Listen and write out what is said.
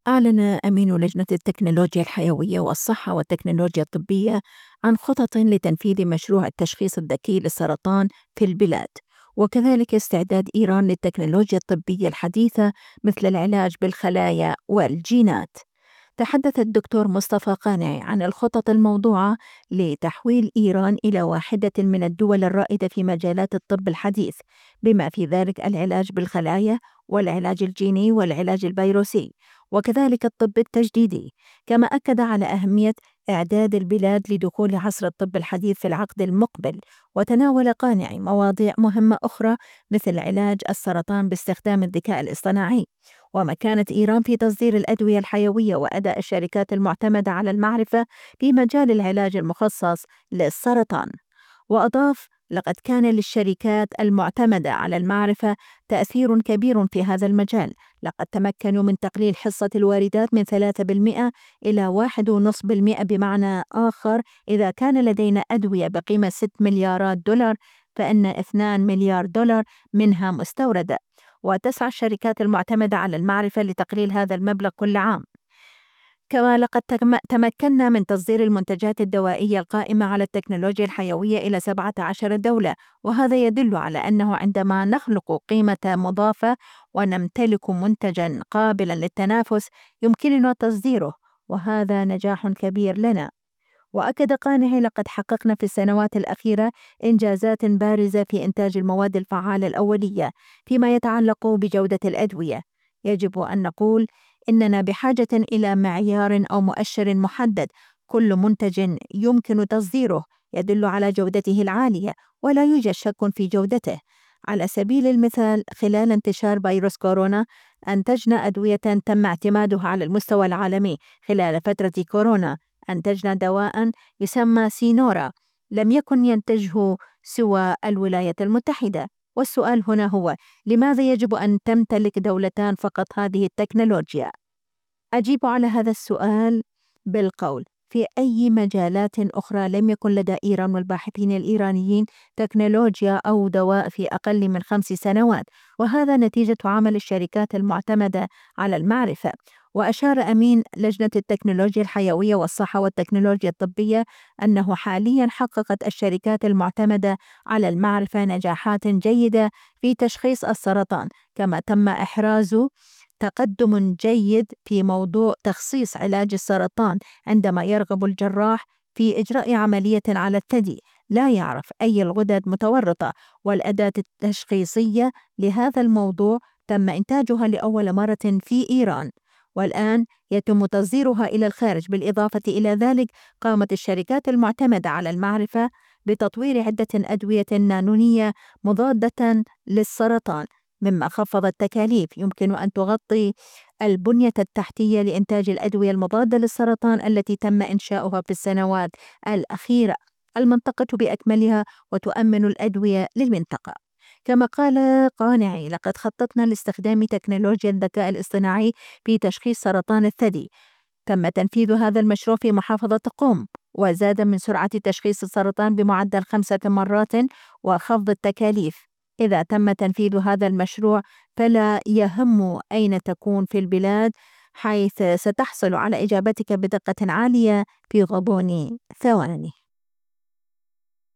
أعلن أمين لجنة التكنولوجيا الحيوية والصحة والتكنولوجيا الطبية عن خطط لتنفيذ مشروع التشخيص الذكي للسرطان في البلاد، وكذلك استعداد إيران للتكنولوجيا الطبية الحديثة مثل العلاج بالخلايا والجينات. تحدث الدكتور مصطفى قانع عن الخطط الموضوعة لتحويل إيران إلى واحدة من الدول الرائدة في مجالات الطب الحديث، بما في ذلك العلاج بالخلايا والعلاج الجيني والعلاج الفيروسي وكذلك الطب التجديدي. كما أكد على أهمية إعداد البلاد لدخول عصر الطب الحديث في العقد المقبل، وتناول قانع مواضيع مهمة أخرى مثل علاج السرطان باستخدام الذكاء الاصطناعي ومكانة إيران في تصدير الأدوية الحيوية وأداء الشركات المعتمدة على المعرفة في مجال العلاج المخصص للسرطان. وأضاف: لقد كان للشركات المعتمدة على المعرفة تأثير كبير في هذا المجال، لقد تمكنوا من تقليل حصة الواردات من 3% إلى 1.5%. بمعنى آخر، إذا كان لدينا أدوية بقيمة 6 مليارات دولار فإن 2 مليار دولار منها مستوردة، وتسعى الشركات المعتمدة على المعرفة لتقليل هذا المبلغ كل عام. كما لقد تمكنا من تصدير المنتجات الدوائية القائمة على التكنولوجيا الحيوية إلى 17 دولة، وهذا يدل على أنه عندما نخلق قيمة مضافة ونمتلك منتجا قابلا للتنافس يمكننا تصديره، وهذا نجاح كبير لنا. وأكد قانع: لقد حققنا في السنوات الأخيرة إنجازات بارزة في إنتاج المواد الفعالة الأولية فيما يتعلق بجودة الأدوية. يجب أن نقول إننا بحاجة إلى معيار أو مؤشر محدد، كل منتج يمكن تصديره يدل على جودته العالية ولا يوجد شك في جودته. على سبيل المثال، خلال انتشار فيروس كورونا أنتجنا أدوية تم اعتمادها على المستوى العالمي. خلال فترة كورونا أنتجنا دواء يسمى سينورا لم يكن ينتجه سوى الولايات المتحدة. والسؤال هنا هو: لماذا يجب أن تمتلك دولتان فقط هذه التكنولوجيا؟ أجيب على هذا السؤال بالقول: في أي مجالات أخرى لم يكن لدى إيران والباحثين الإيرانيين تكنولوجيا أو دواء في أقل من 5 سنوات، وهذا نتيجة عمل الشركات المعتمدة على المعرفة. وأشار أمين لجنة التكنولوجيا الحيوية والصحة والتكنولوجيا الطبية أنه حاليا حققت الشركات المعتمدة على المعرفة نجاحات جيدة في تشخيص السرطان، كما تم إحراز تقدم جيد في موضوع تخصيص علاج السرطان عندما يرغب الجراح في إجراء عملية على الثدي لا يعرف أي الغدد متورطة، والأداة التشخيصية لهذا الموضوع تم إنتاجها لأول مرة في إيران، والآن يتم تصديرها إلى الخارج. بالإضافة إلى ذلك، قامت الشركات المعتمدة على المعرفة بتطوير عدة أدوية نانونية مضادة للسرطان، مما خفض التكاليف. يمكن أن تغطي البنية التحتية لإنتاج الأدوية المضادة للسرطان التي تم إنشاؤها في السنوات الأخيرة المنطقة بأكملها، وتؤمن الأدوية للمنطقة. كما قال قانعي: لقد خططنا لاستخدام تكنولوجيا الذكاء الاصطناعي في تشخيص سرطان الثدي. تم تنفيذ هذا المشروع في محافظة قم، وزاد من سرعة تشخيص السرطان بمعدل 5 مرات وخفض التكاليف. إذا تم تنفيذ هذا المشروع فلا يهم أين تكون في البلاد، حيث ستحصل على إجابتك بدقة عالية في غضون ثواني.